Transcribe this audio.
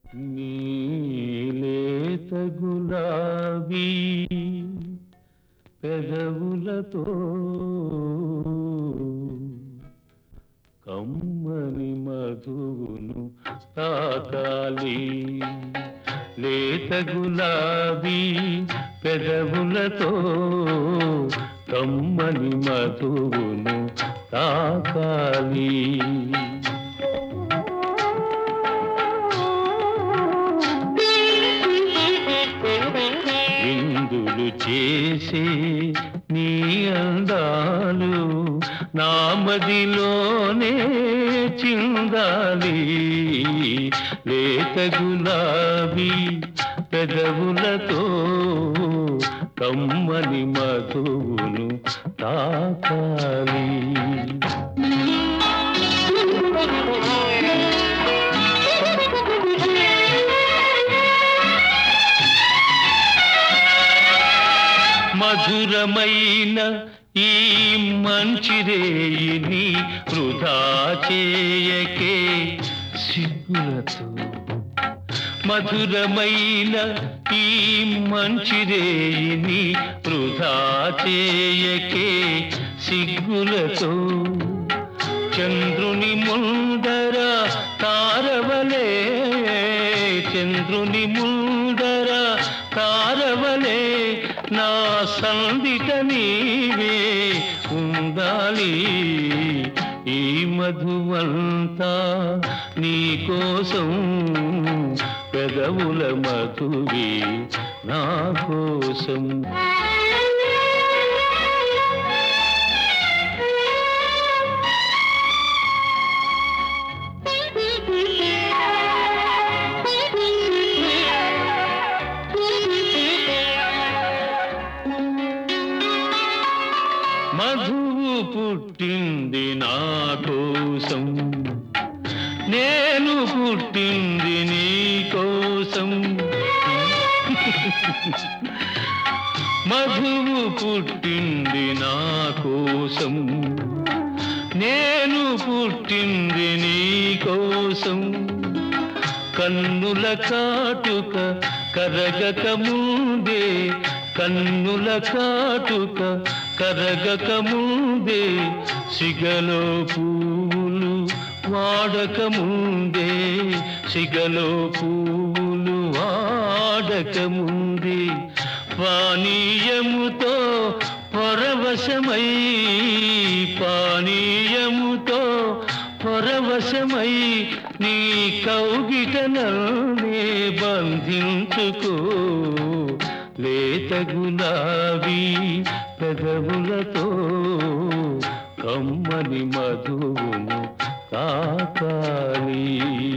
నీలేత గులాబీ పెదవులతో కమ్మని మధువును తాకాలి. లేత గులాబీ పెదవులతో కమ్మని మధువును తాకాలి. విందులు చేసే నీ అందాలు నా మదిలోనే చిందాలి. లేత గులాబీ పెదవులతో కమ్మని మధువును తాకాలి. మధురమైన ఈ మంచి రేయిని వృధా చేయకే సిగ్గులతో. మధురమైన ఈ మంచి రేయిని వృధా చేయకే సిగ్గులతో. చంద్రుని ముందర తారవలే, చంద్రుని ముందర తారవలే నా సందిట నీవే ఉండాలి. ఈ మధువంతా నీ కోసం, పెదవుల మధువే నా కోసం. మధువు పుట్టింది నా కోసం, నేను పుట్టింది నీ కోసం. మధువు పుట్టింది నా కోసం, నేను పుట్టింది నీ కోసం. కన్నుల కాటుక కరగక ముందే, కన్నుల కాటుక కరగక ముందే, సిగలో పూలు వాడక ముందే, సిగలో పూలు వాడక ముందే. పానీయముతో పరవశమై, పానీయముతో పరవశమై నీ కౌగిట నన్నే బంధించుకో. లేత గులాబీ పెదవులతో కమ్మని మధువును తాకాలి.